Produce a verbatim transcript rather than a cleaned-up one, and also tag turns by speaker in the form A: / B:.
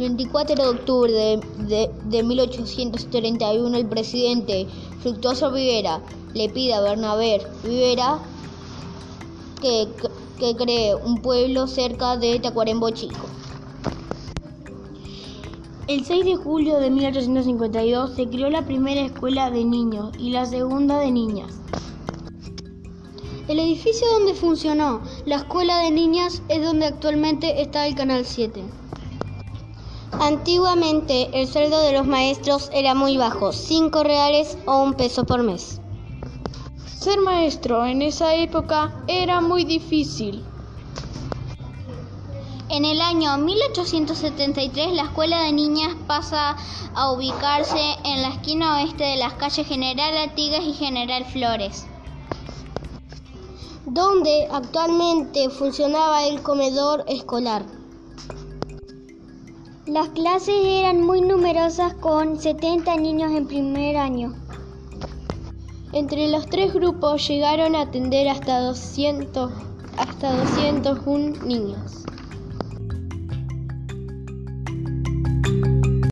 A: veinticuatro de octubre de, de, de mil ochocientos treinta y uno, el presidente Fructuoso Rivera le pide a Bernabé Rivera que, que cree un pueblo cerca de Tacuarembó Chico.
B: El seis de julio de mil ochocientos cincuenta y dos se creó la primera escuela de niños y la segunda de niñas.
C: El edificio donde funcionó la escuela de niñas es donde actualmente está el Canal siete. Antiguamente el sueldo de los maestros era muy bajo, cinco reales o un peso por mes.
D: Ser maestro en esa época era muy difícil.
A: En el año mil ochocientos setenta y tres, la escuela de niñas pasa a ubicarse en la esquina oeste de las calles General Artigas y General Flores,
C: donde actualmente funcionaba el comedor escolar. Las clases eran muy numerosas, con setenta niños en primer año.
D: Entre los tres grupos llegaron a atender hasta doscientos, hasta doscientos uno niños.